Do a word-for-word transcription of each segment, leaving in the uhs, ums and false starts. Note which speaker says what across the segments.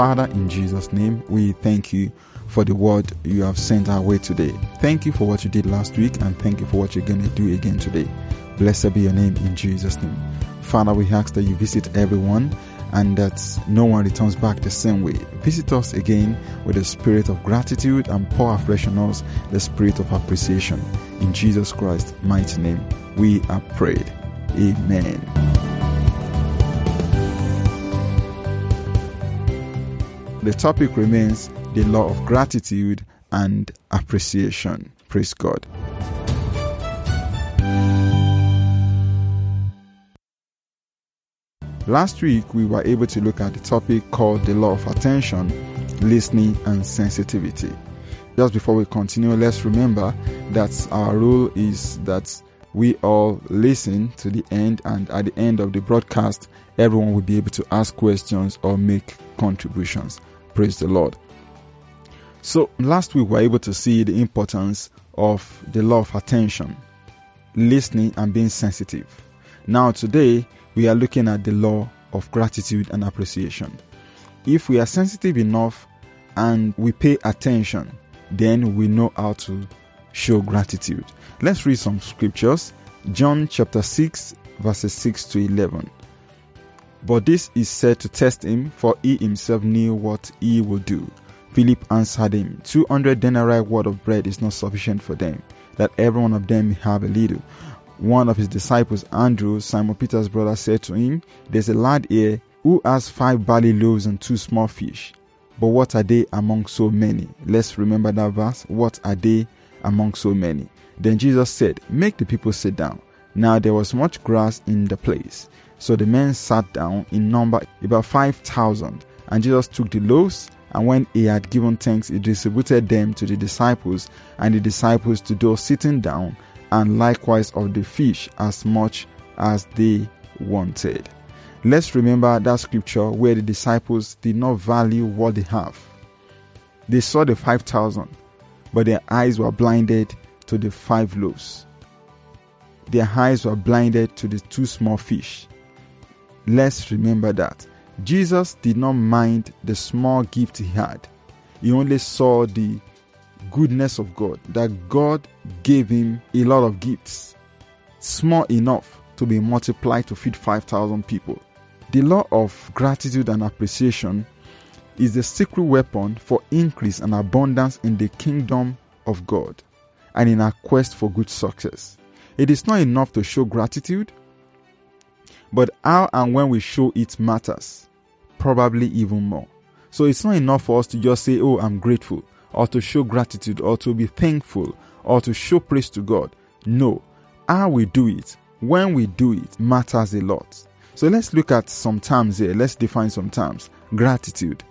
Speaker 1: Father, in Jesus' name, we thank you for the word you have sent our way today. Thank you for what you did last week, and thank you for what you're going to do again today. Blessed be your name in Jesus' name. Father, we ask that you visit everyone and that no one returns back the same way. Visit us again with the spirit of gratitude and pour afresh on us the spirit of appreciation. In Jesus Christ's mighty name, we have prayed. Amen. The topic remains the law of gratitude and appreciation. Praise God. Last week, we were able to look at the topic called the law of attention, listening, and sensitivity. Just before we continue, let's remember that our rule is that we all listen to the end, and at the end of the broadcast, everyone will be able to ask questions or make contributions. Praise the Lord. So last week we were able to see the importance of the law of attention, listening, and being sensitive. Now today we are looking at the law of gratitude and appreciation. If we are sensitive enough and we pay attention, then we know how to show gratitude. Let's read some scriptures. John chapter six verses six to eleven. But this is said to test him, for he himself knew what he would do. Philip answered him, Two hundred denarii worth of bread is not sufficient for them, that every one of them may have a little. One of his disciples, Andrew, Simon Peter's brother, said to him, There's a lad here who has five barley loaves and two small fish. But what are they among so many? Let's remember that verse. What are they among so many? Then Jesus said, Make the people sit down. Now there was much grass in the place. So the men sat down, in number about five thousand. And Jesus took the loaves, and when he had given thanks, he distributed them to the disciples, and the disciples to those sitting down, and likewise of the fish as much as they wanted. Let's remember that scripture where the disciples did not value what they have. They saw the five thousand, but their eyes were blinded to the five loaves. Their eyes were blinded to the two small fish. Let's remember that Jesus did not mind the small gift he had. He only saw the goodness of God, that God gave him a lot of gifts, small enough to be multiplied to feed five thousand people. The law of gratitude and appreciation is the secret weapon for increase and abundance in the kingdom of God and in our quest for good success. It is not enough to show gratitude, but how and when we show it matters, probably even more. So it's not enough for us to just say, oh, I'm grateful, or to show gratitude, or to be thankful, or to show praise to God. No, how we do it, when we do it, matters a lot. So let's look at some terms here. Let's define some terms. Gratitude.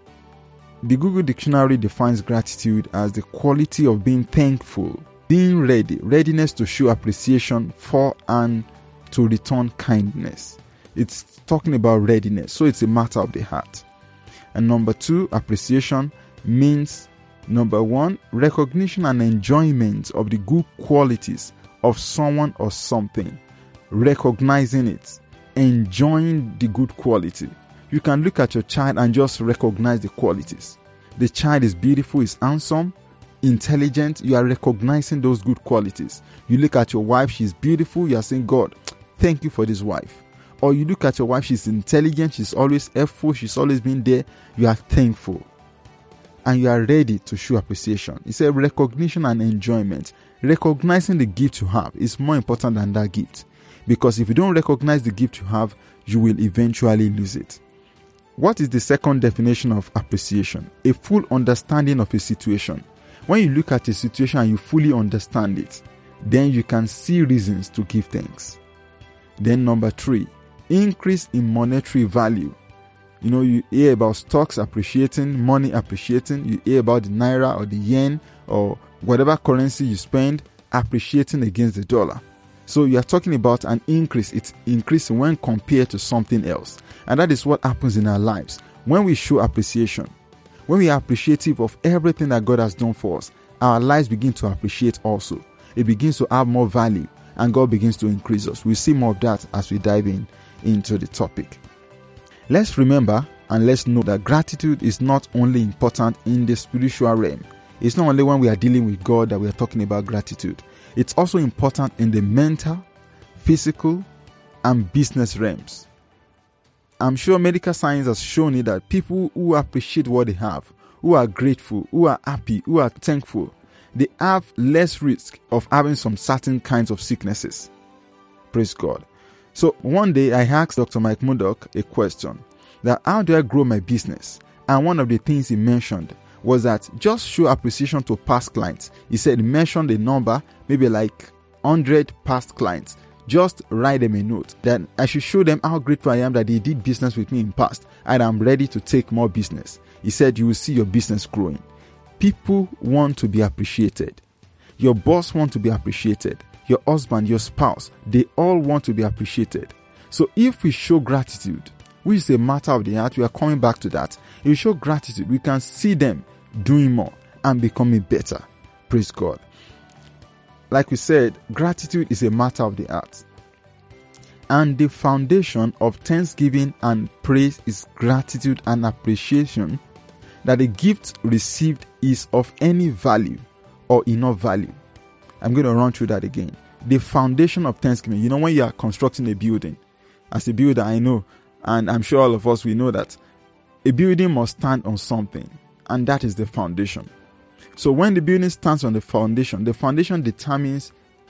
Speaker 1: The Google Dictionary defines gratitude as the quality of being thankful, being ready, readiness to show appreciation for and to return kindness. It's talking about readiness, so it's a matter of the heart. And number two, appreciation means, number one, recognition and enjoyment of the good qualities of someone or something. Recognizing it, enjoying the good quality. You can look at your child and just recognize the qualities. The child is beautiful, is handsome, intelligent. You are recognizing those good qualities. You look at your wife, she's beautiful. You are saying, God, thank you for this wife. Or you look at your wife, she's intelligent, she's always helpful, she's always been there. You are thankful. And you are ready to show appreciation. It's a recognition and enjoyment. Recognizing the gift you have is more important than that gift. Because if you don't recognize the gift you have, you will eventually lose it. What is the second definition of appreciation? A full understanding of a situation. When you look at a situation and you fully understand it, then you can see reasons to give thanks. Then number three, increase in monetary value. You know, you hear about stocks appreciating, money appreciating. You hear about the naira or the yen or whatever currency you spend appreciating against the dollar. So you are talking about an increase. It's increasing when compared to something else. And that is what happens in our lives. When we show appreciation, when we are appreciative of everything that God has done for us, our lives begin to appreciate also. It begins to have more value and God begins to increase us. We'll see more of that as we dive in into the topic. Let's remember And let's know that gratitude is not only important in the spiritual realm. It's not only when we are dealing with God that we are talking about gratitude. It's also important in the mental, physical, and business realms. I'm sure medical science has shown it that people who appreciate what they have, who are grateful, who are happy, who are thankful, they have less risk of having some certain kinds of sicknesses. Praise God. So one day I asked Doctor Mike Murdock a question, that how do I grow my business? And one of the things he mentioned was that just show appreciation to past clients. He said, mention the number, maybe like one hundred past clients. Just write them a note that I should show them how grateful I am that they did business with me in past and I'm ready to take more business. He said, you will see your business growing. People want to be appreciated. Your boss wants to be appreciated. Your husband, your spouse, they all want to be appreciated. So if we show gratitude, which is a matter of the heart, we are coming back to that. If we show gratitude, we can see them doing more and becoming better. Praise God. Like we said, gratitude is a matter of the heart. And the foundation of thanksgiving and praise is gratitude and appreciation that the gift received is of any value or enough value. I'm going to run through that again. The foundation of thanksgiving. You know, when you are constructing a building, as a builder, I know, and I'm sure all of us, we know that a building must stand on something, and that is the foundation. So when the building stands on the foundation, the foundation determines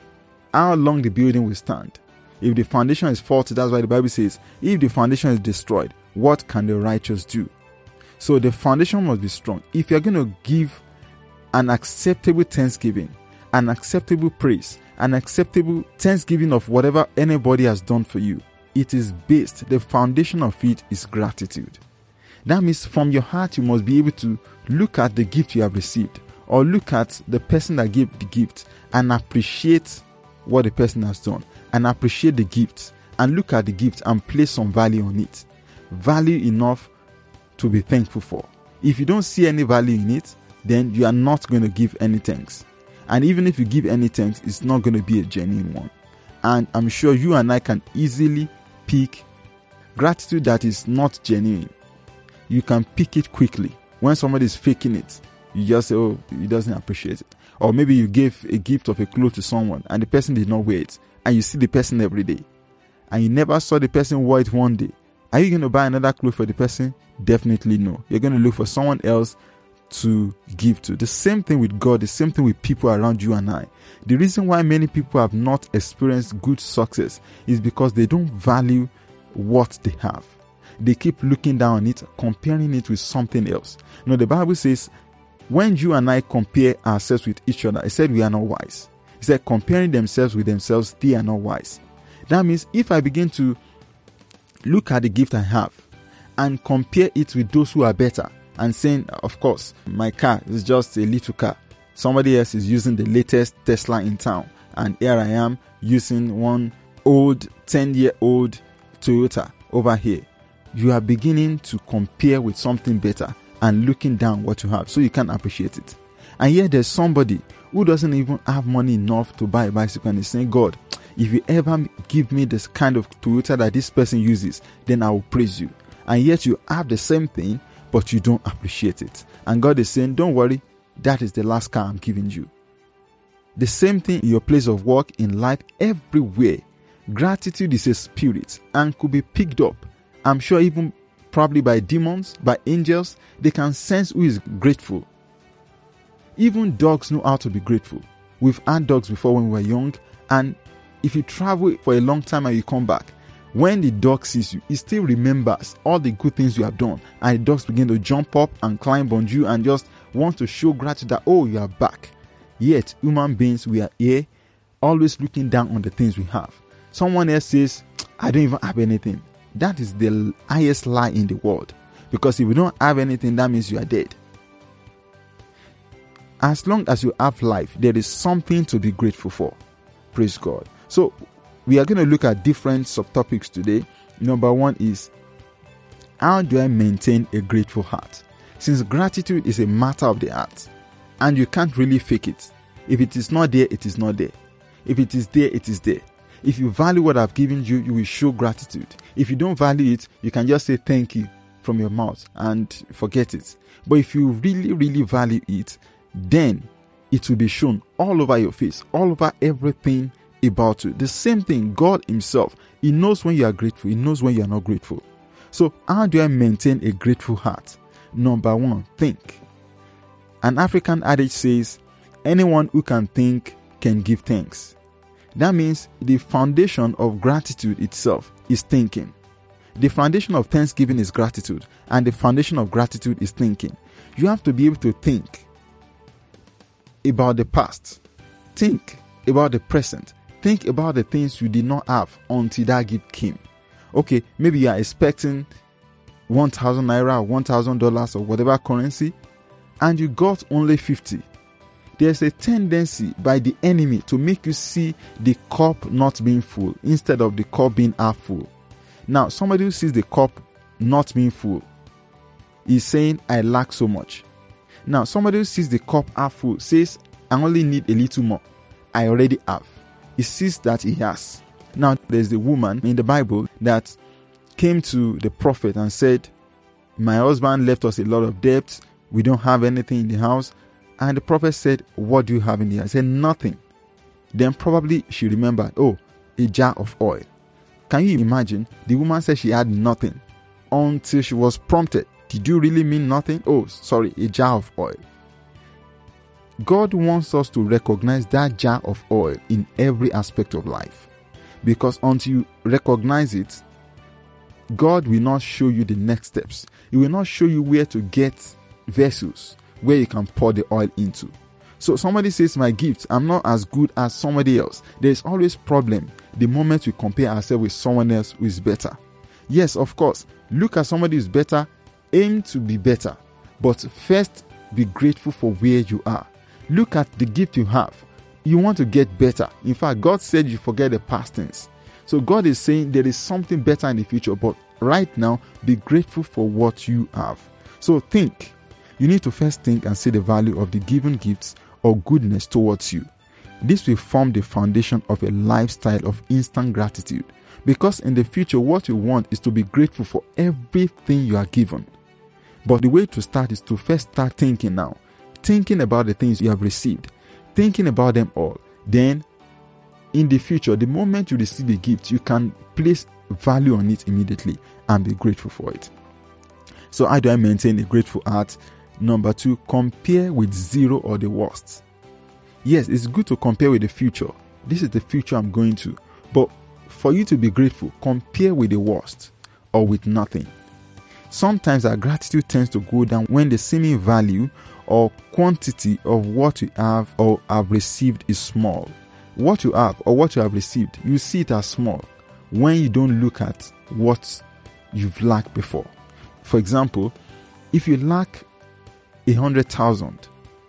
Speaker 1: how long the building will stand. If the foundation is faulty, that's why the Bible says, if the foundation is destroyed, what can the righteous do? So the foundation must be strong. If you're going to give an acceptable thanksgiving, an acceptable praise, an acceptable thanksgiving of whatever anybody has done for you, it is based, the foundation of it is gratitude. That means from your heart, you must be able to look at the gift you have received or look at the person that gave the gift and appreciate what the person has done and appreciate the gift and look at the gift and place some value on it. Value enough to be thankful for. If you don't see any value in it, then you are not going to give any thanks. And even if you give any thanks, it's not going to be a genuine one. And I'm sure you and I can easily pick gratitude that is not genuine. You can pick it quickly. When somebody is faking it, you just say, oh, he doesn't appreciate it. Or maybe you gave a gift of a clothes to someone and the person did not wear it. And you see the person every day. And you never saw the person wear it one day. Are you going to buy another clothes for the person? Definitely no. You're going to look for someone else to give to. The same thing with God, the same thing with people around you and I. The reason why many people have not experienced good success is because they don't value what they have. They keep looking down on it, comparing it with something else. You know, the Bible says, when you and I compare ourselves with each other, it said we are not wise. It said comparing themselves with themselves, they are not wise. That means if I begin to look at the gift I have and compare it with those who are better and saying, of course, my car is just a little car. Somebody else is using the latest Tesla in town. And here I am using one old ten-year-old Toyota over here. You are beginning to compare with something better and looking down what you have so you can appreciate it. And yet there's somebody who doesn't even have money enough to buy a bicycle and is saying, God, if you ever give me this kind of Toyota that this person uses, then I will praise you. And yet you have the same thing, but you don't appreciate it. And God is saying, don't worry, that is the last car I'm giving you. The same thing in your place of work, in life, everywhere. Gratitude is a spirit and could be picked up. I'm sure even probably by demons, by angels, they can sense who is grateful. Even dogs know how to be grateful. We've had dogs before when we were young, and if you travel for a long time and you come back, when the dog sees you, he still remembers all the good things you have done, and the dogs begin to jump up and climb on you and just want to show gratitude that, oh, you are back. Yet, human beings, we are here, always looking down on the things we have. Someone else says, I don't even have anything. That is the highest lie in the world. Because if you don't have anything, that means you are dead. As long as you have life, there is something to be grateful for. Praise God. So, we are going to look at different subtopics today. Number one is, how do I maintain a grateful heart? Since gratitude is a matter of the heart, and you can't really fake it. If it is not there, it is not there. If it is there, it is there. If you value what I've given you, you will show gratitude. If you don't value it, you can just say thank you. from your mouth and forget it. But if you really, really value it, then it will be shown all over your face, all over everything about you. The same thing, God himself, he knows when you are grateful, he knows when you are not grateful. So how do I maintain a grateful heart? Number one, think. An African adage says, anyone who can think can give thanks. That means the foundation of gratitude itself is thinking. The foundation of thanksgiving is gratitude, and the foundation of gratitude is thinking. You have to be able to think about the past. Think about the present. Think about the things you did not have until that gift came. Okay, maybe you are expecting one thousand naira or one thousand dollars or whatever currency, and you got only fifty. There's a tendency by the enemy to make you see the cup not being full instead of the cup being half full. Now, somebody who sees the cup not being full is saying, I lack so much. Now, somebody who sees the cup half full says, I only need a little more. I already have. He sees that he has. Now, there's the woman in the Bible that came to the prophet and said, my husband left us a lot of debt. We don't have anything in the house. And the prophet said, what do you have in the house? He said, nothing. Then probably she remembered, oh, a jar of oil. Can you imagine? The woman said she had nothing until she was prompted. Did you really mean nothing? Oh, sorry, a jar of oil. God wants us to recognize that jar of oil in every aspect of life. Because until you recognize it, God will not show you the next steps. He will not show you where to get vessels where you can pour the oil into. So somebody says, my gift, I'm not as good as somebody else. There's always problem the moment we compare ourselves with someone else who is better. Yes, of course, look at somebody who's better, aim to be better, but first be grateful for where you are. Look at the gift you have. You want to get better. In fact, God said you forget the past things. So God is saying there is something better in the future, but right now, be grateful for what you have. So think. You need to first think and see the value of the given gifts or goodness towards you. This will form the foundation of a lifestyle of instant gratitude, because in the future what you want is to be grateful for everything you are given. But the way to start is to first start thinking now, thinking about the things you have received, thinking about them all. Then in the future, the moment you receive a gift, you can place value on it immediately and be grateful for it. So how do I maintain a grateful heart? Number two, compare with zero or the worst. Yes, it's good to compare with the future. This is the future I'm going to. But for you to be grateful, compare with the worst or with nothing. Sometimes our gratitude tends to go down when the seeming value or quantity of what you have or have received is small. What you have or what you have received, you see it as small when you don't look at what you've lacked before. For example, if you lack a hundred thousand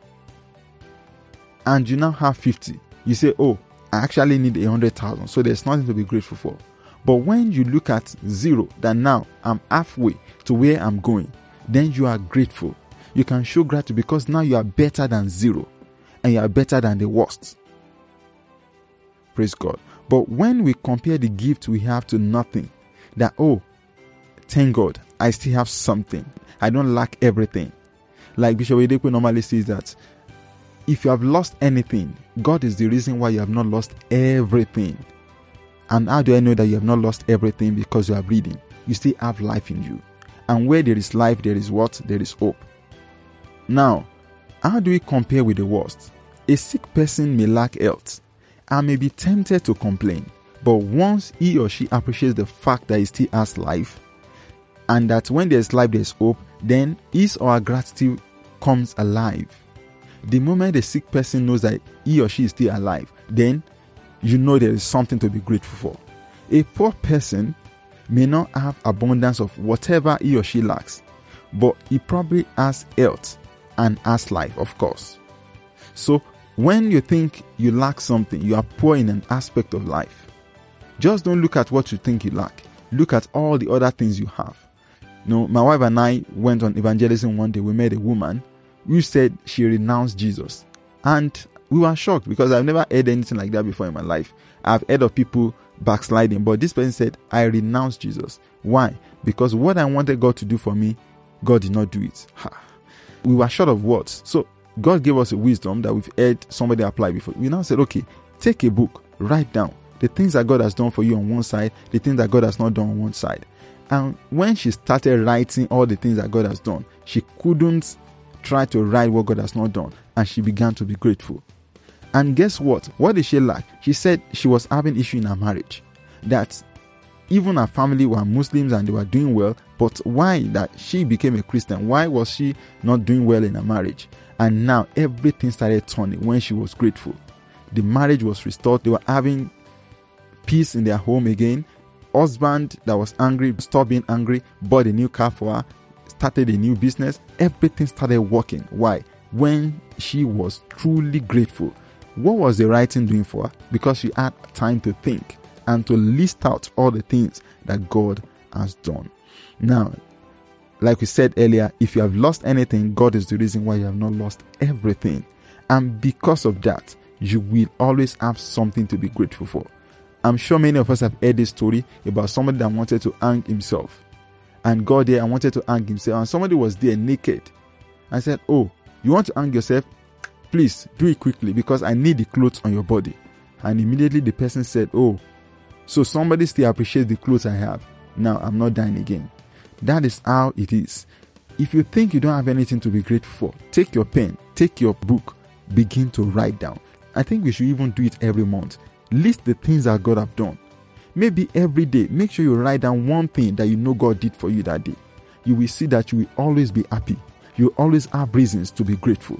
Speaker 1: and you now have fifty, you say, oh, I actually need a hundred thousand, so there's nothing to be grateful for. But when you look at zero, that now I'm halfway to where I'm going, then you are grateful. You can show gratitude because now you are better than zero and you are better than the worst. Praise God. But when we compare the gift we have to nothing, that, oh, thank God, I still have something. I don't lack everything. Like Bishop Oyedepo normally says that if you have lost anything, God is the reason why you have not lost everything. And how do I know that you have not lost everything? Because you are breathing. You still have life in you. And where there is life, there is what? There is hope. Now, how do we compare with the worst? A sick person may lack health and may be tempted to complain. But once he or she appreciates the fact that he still has life, and that when there is life, there is hope, then his or her gratitude comes alive. The moment the sick person knows that he or she is still alive, then you know there is something to be grateful for. A poor person may not have abundance of whatever he or she lacks, but he probably has health and has life, of course. So when you think you lack something, you are poor in an aspect of life. Just don't look at what you think you lack. Look at all the other things you have. You know, my wife and I went on evangelism one day. We met a woman who said she renounced Jesus. And we were shocked because I've never heard anything like that before in my life. I've heard of people backsliding. But this person said, I renounced Jesus. Why? Because what I wanted God to do for me, God did not do it. Ha. We were short of words. So God gave us a wisdom that we've heard somebody apply before. We now said, okay, take a book, write down the things that God has done for you on one side, the things that God has not done on one side. And when she started writing all the things that God has done, she couldn't try to write what God has not done. And she began to be grateful. And guess what? What did she lack? She said she was having issue in her marriage. That even her family were Muslims and they were doing well. But why that she became a Christian? Why was she not doing well in her marriage? And now everything started turning when she was grateful. The marriage was restored. They were having peace in their home again. Husband that was angry stopped being angry, bought a new car for her, started a new business. Everything started working. Why? When she was truly grateful. What was the writing doing for her? Because she had time to think and to list out all the things that God has done. Now, like we said earlier, if you have lost anything, God is the reason why you have not lost everything. And because of that, you will always have something to be grateful for. I'm sure many of us have heard this story about somebody that wanted to hang himself. And God there and wanted to hang himself. And somebody was there naked. I said, oh, you want to hang yourself? Please do it quickly because I need the clothes on your body. And immediately the person said, oh, so somebody still appreciates the clothes I have. Now I'm not dying again. That is how it is. If you think you don't have anything to be grateful for, take your pen, take your book, begin to write down. I think we should even do it every month. List the things that God have done. Maybe every day, make sure you write down one thing that you know God did for you that day. You will see that you will always be happy. You will always have reasons to be grateful.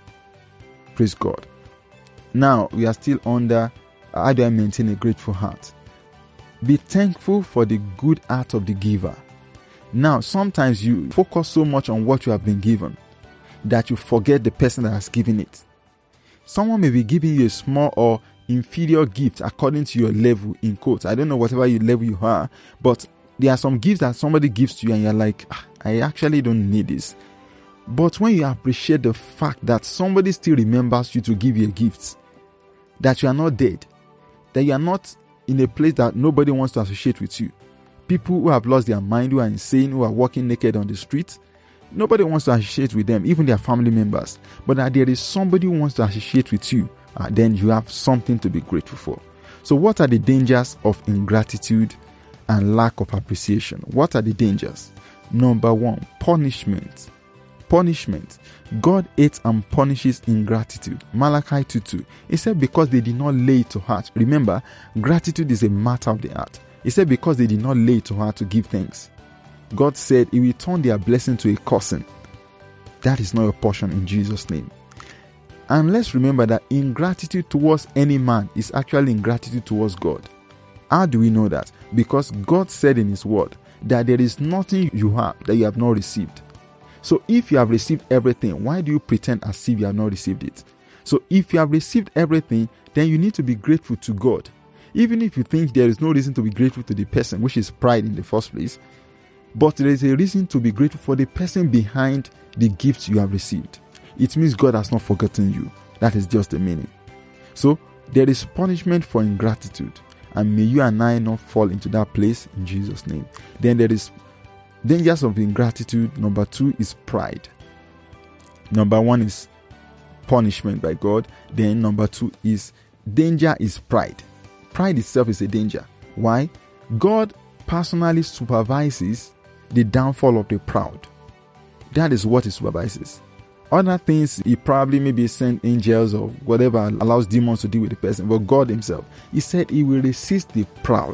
Speaker 1: Praise God. Now, we are still under how do I maintain a grateful heart? Be thankful for the good heart of the giver. Now, sometimes you focus so much on what you have been given that you forget the person that has given it. Someone may be giving you a small or inferior gift according to your level, in quotes. I don't know whatever you level you are, but there are some gifts that somebody gives to you and you're like, ah, I actually don't need this. But when you appreciate the fact that somebody still remembers you to give you a gift, that you are not dead, that you are not in a place that nobody wants to associate with you. People who have lost their mind, who are insane, who are walking naked on the street, nobody wants to associate with them, even their family members. But that there is somebody who wants to associate with you, uh, then you have something to be grateful for. So what are the dangers of ingratitude and lack of appreciation? What are the dangers? Number one, punishment. Punishment. God hates and punishes ingratitude. Malachi two two. He said because they did not lay it to heart. Remember, gratitude is a matter of the heart. He said because they did not lay it to heart to give thanks. God said he will turn their blessing to a cursing. That is not your portion in Jesus' name. And let's remember that ingratitude towards any man is actually ingratitude towards God. How do we know that? Because God said in his word that there is nothing you have that you have not received. So if you have received everything, why do you pretend as if you have not received it? So if you have received everything, then you need to be grateful to God. Even if you think there is no reason to be grateful to the person, which is pride in the first place, but there is a reason to be grateful for the person behind the gifts you have received. It means God has not forgotten you. That is just the meaning. So there is punishment for ingratitude, and may you and I not fall into that place in Jesus' name. Then there is dangers of ingratitude. Number two is pride. Number one is punishment by God. Then number two is danger is pride. Pride itself is a danger. Why? God personally supervises the downfall of the proud. That is what he supervises. Other things, he probably maybe sent angels or whatever, allows demons to deal with the person. But God himself, he said he will resist the proud.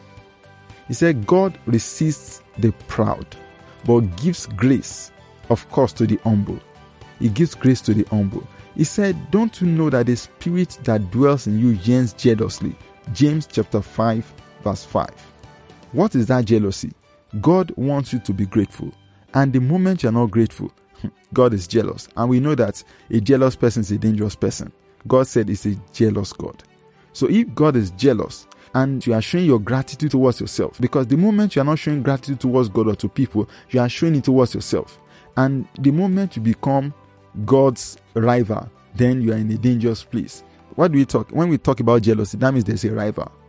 Speaker 1: He said God resists the proud, but gives grace, of course, to the humble. He gives grace to the humble. He said, don't you know that the spirit that dwells in you yearns jealously? James chapter five, verse five. What is that jealousy? God wants you to be grateful. And the moment you're not grateful, God is jealous. And we know that a jealous person is a dangerous person. God said it's a jealous God. So if God is jealous and you are showing your gratitude towards yourself, because the moment you are not showing gratitude towards God or to people, you are showing it towards yourself. And the moment you become God's rival, then you are in a dangerous place. What do we talk? When we talk about jealousy, that means there's a rival.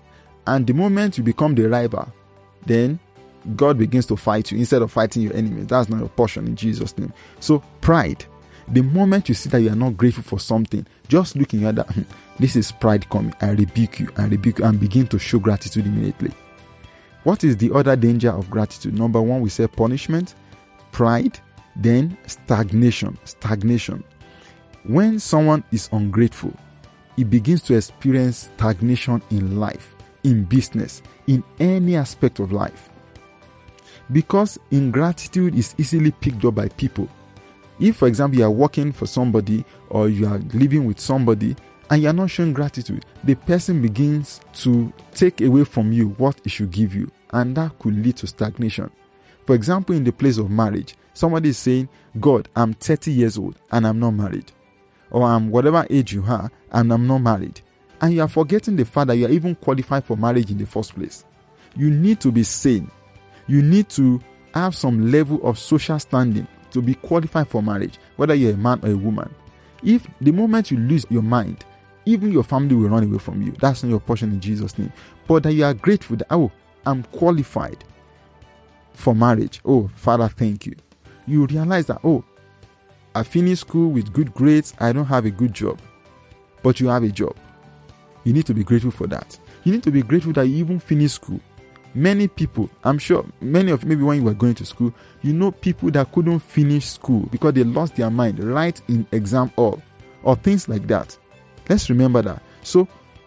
Speaker 1: And the moment you become the rival, then God begins to fight you instead of fighting your enemies. That's not your portion in Jesus' name. So pride. The moment you see that you are not grateful for something, just looking at that, this is pride coming. I rebuke you, I rebuke you, and begin to show gratitude immediately. What is the other danger of gratitude? Number one, we say punishment, pride, then stagnation. Stagnation. When someone is ungrateful, he begins to experience stagnation in life, in business, in any aspect of life. Because ingratitude is easily picked up by people. If, for example, you are working for somebody or you are living with somebody and you are not showing gratitude, the person begins to take away from you what it should give you, and that could lead to stagnation. For example, in the place of marriage, somebody is saying, God, I'm thirty years old and I'm not married. Or I'm whatever age you are and I'm not married. And you are forgetting the fact that you are even qualified for marriage in the first place. You need to be sane. You need to have some level of social standing to be qualified for marriage, whether you're a man or a woman. If the moment you lose your mind, even your family will run away from you. That's not your portion in Jesus' name. But that you are grateful that, oh, I'm qualified for marriage. Oh, Father, thank you. You realize that, oh, I finished school with good grades. I don't have a good job. But you have a job. You need to be grateful for that. You need to be grateful that you even finished school. Many people, I'm sure, many of maybe when you were going to school, you know people that couldn't finish school because they lost their mind right in exam hall or things like that. Let's remember that. So,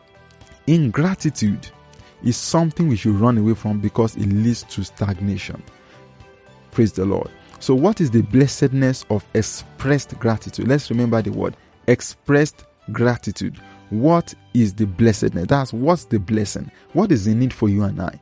Speaker 1: ingratitude is something we should run away from because it leads to stagnation. Praise the Lord. So, what is the blessedness of expressed gratitude? Let's remember the word expressed gratitude. What is the blessedness? That's what's the blessing. What is the need for you and I?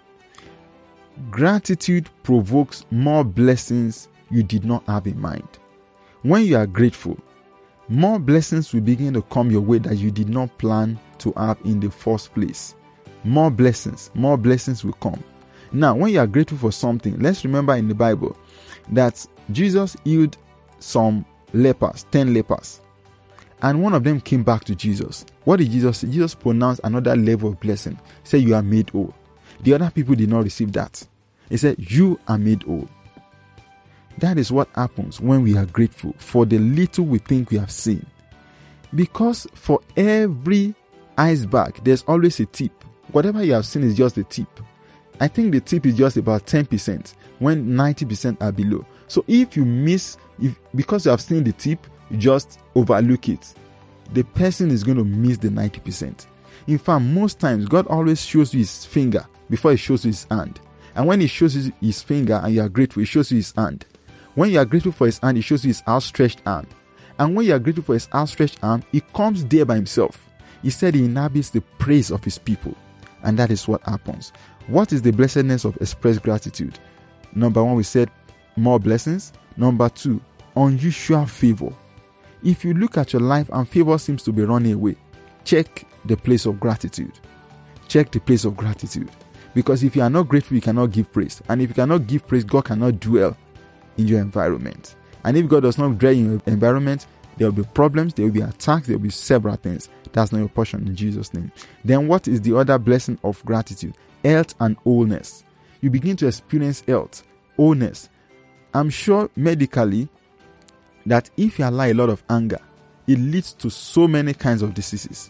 Speaker 1: Gratitude provokes more blessings you did not have in mind. When you are grateful, more blessings will begin to come your way that you did not plan to have in the first place. More blessings, more blessings will come. Now, when you are grateful for something, let's remember in the Bible that Jesus healed some lepers, ten lepers. And one of them came back to Jesus. What did Jesus say? Jesus pronounced another level of blessing. He said, you are made whole. The other people did not receive that. He said, you are made whole. That is what happens when we are grateful for the little we think we have seen. Because for every iceberg, there's always a tip. Whatever you have seen is just a tip. I think the tip is just about ten percent when ninety percent are below. So if you miss, if because you have seen the tip, you just overlook it, the person is going to miss the ninety percent. In fact, most times, God always shows you his finger before he shows you his hand. And when he shows you his finger and you are grateful, he shows you his hand. When you are grateful for his hand, he shows you his outstretched arm. And when you are grateful for his outstretched arm, he comes there by himself. He said he inhabits the praise of his people. And that is what happens. What is the blessedness of expressed gratitude? Number one, we said more blessings. Number two, unusual favor. If you look at your life and favor seems to be running away, check the place of gratitude. Check the place of gratitude. Because if you are not grateful, you cannot give praise. And if you cannot give praise, God cannot dwell in your environment. And if God does not dwell in your environment, there will be problems, there will be attacks, there will be several things. That's not your portion in Jesus' name. Then what is the other blessing of gratitude? Health and wholeness. You begin to experience health, wholeness. I'm sure medically that if you allow a lot of anger, it leads to so many kinds of diseases.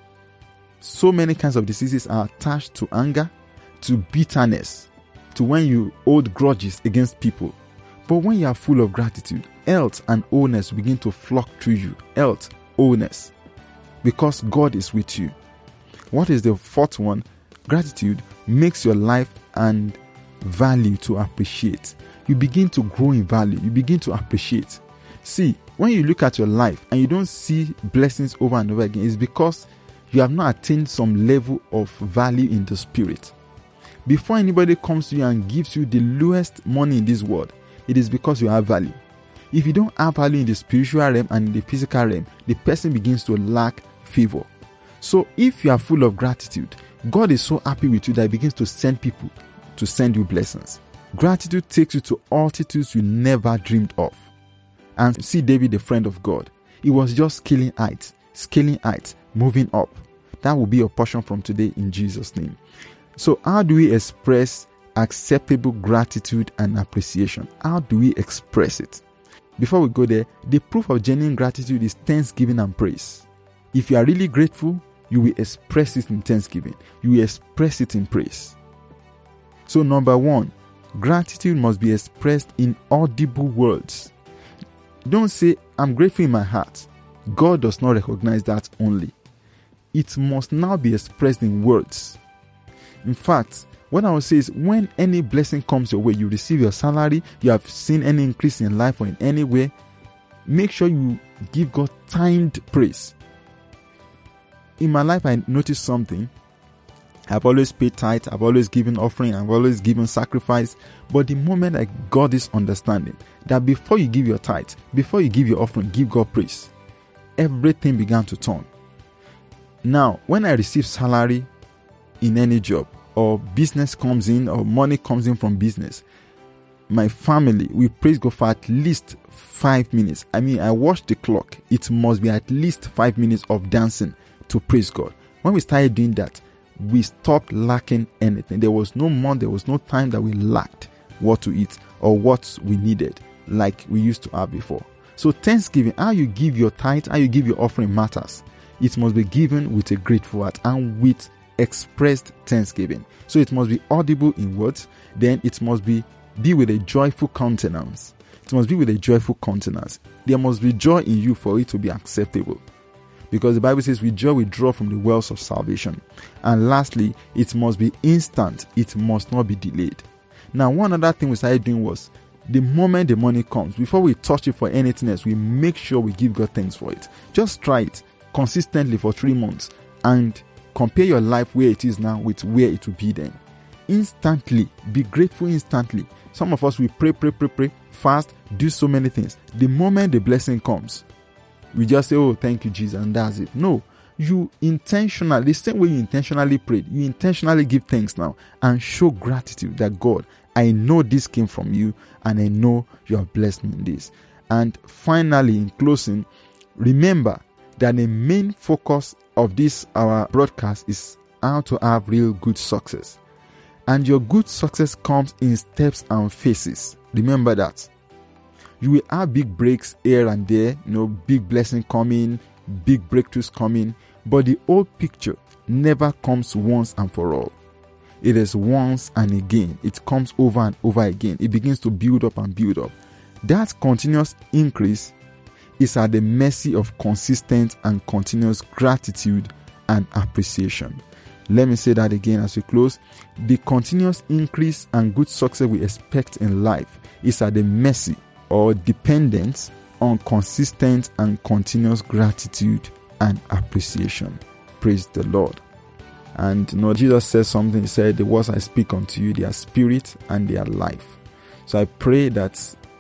Speaker 1: So many kinds of diseases are attached to anger, to bitterness, to when you hold grudges against people. But when you are full of gratitude, health and wholeness begin to flock through you. Health, wholeness. Because God is with you. What is the fourth one? Gratitude makes your life and value to appreciate. You begin to grow in value. You begin to appreciate. See, when you look at your life and you don't see blessings over and over again, it's because you have not attained some level of value in the spirit. Before anybody comes to you and gives you the lowest money in this world, it is because you have value. If you don't have value in the spiritual realm and in the physical realm, the person begins to lack favor. So if you are full of gratitude, God is so happy with you that he begins to send people to send you blessings. Gratitude takes you to altitudes you never dreamed of. And see David, the friend of God. He was just scaling heights, scaling heights, moving up. That will be your portion from today in Jesus' name. So how do we express acceptable gratitude and appreciation? How do we express it? Before we go there, the proof of genuine gratitude is thanksgiving and praise. If you are really grateful, you will express it in thanksgiving. You will express it in praise. So number one, gratitude must be expressed in audible words. Don't say, I'm grateful in my heart. God does not recognize that only. It must now be expressed in words. In fact, what I would say is, when any blessing comes your way, you receive your salary, you have seen any increase in life or in any way, make sure you give God timed praise. In my life, I noticed something. I've always paid tithe, I've always given offering, I've always given sacrifice. But the moment I got this understanding, that before you give your tithe, before you give your offering, give God praise, everything began to turn. Now, when I receive salary in any job, or business comes in, or money comes in from business, my family, we praise God for at least five minutes. I mean, I watch the clock. It must be at least five minutes of dancing to praise God. When we started doing that, we stopped lacking anything. There was no more, there was no time that we lacked what to eat or what we needed like we used to have before. So thanksgiving, how you give your tithe, how you give your offering matters. It must be given with a grateful heart and with expressed thanksgiving. So it must be audible in words. Then it must be be with a joyful countenance. It must be with a joyful countenance. There must be joy in you for it to be acceptable, because the Bible says, with joy we draw from the wells of salvation. And lastly, it must be instant. It must not be delayed. Now, one other thing we started doing was, the moment the money comes, before we touch it for anything else, we make sure we give God thanks for it. Just try it consistently for three months and compare your life where it is now with where it will be then. Instantly, be grateful instantly. Some of us, we pray, pray, pray, pray, fast, do so many things. The moment the blessing comes, we just say, oh, thank you, Jesus, and that's it. No, you intentionally, the same way you intentionally prayed, you intentionally give thanks now and show gratitude that, God, I know this came from you and I know you have blessed me in this. And finally, in closing, remember that the main focus of this, our broadcast, is how to have real good success. And your good success comes in steps and phases. Remember that. You will have big breaks here and there, you know, big blessing coming, big breakthroughs coming, but the whole picture never comes once and for all. It is once and again. It comes over and over again. It begins to build up and build up. That continuous increase is at the mercy of consistent and continuous gratitude and appreciation. Let me say that again as we close. The continuous increase and good success we expect in life is at the mercy or dependence on consistent and continuous gratitude and appreciation. Praise the Lord. And you know, Jesus says something. He said, the words I speak unto you, they are spirit and they are life. So I pray that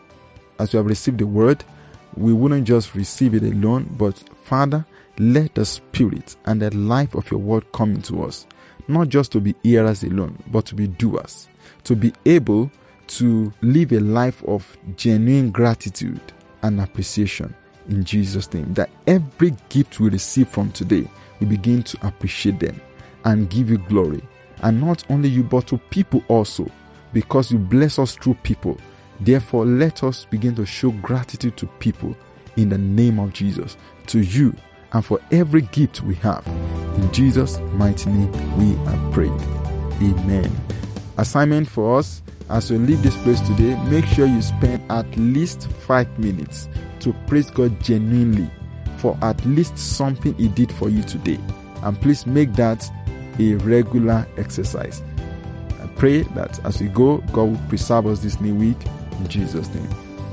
Speaker 1: as we have received the word, we wouldn't just receive it alone, but Father, let the spirit and the life of your word come into us, not just to be hearers alone, but to be doers, to be able to live a life of genuine gratitude and appreciation in Jesus' name. That every gift we receive from today, we begin to appreciate them and give you glory. And not only you, but to people also, because you bless us through people. Therefore, let us begin to show gratitude to people in the name of Jesus, to you, and for every gift we have. In Jesus' mighty name, we have prayed. Amen. Assignment for us, as we leave this place today, make sure you spend at least five minutes to praise God genuinely for at least something He did for you today. And please make that a regular exercise. I pray that as we go, God will preserve us this new week. In Jesus' name.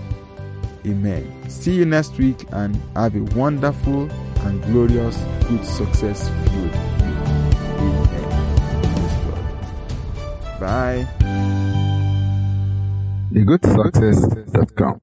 Speaker 1: Amen. See you next week and have a wonderful and glorious, good, success-filled week. Amen. Bye.
Speaker 2: a good success dot com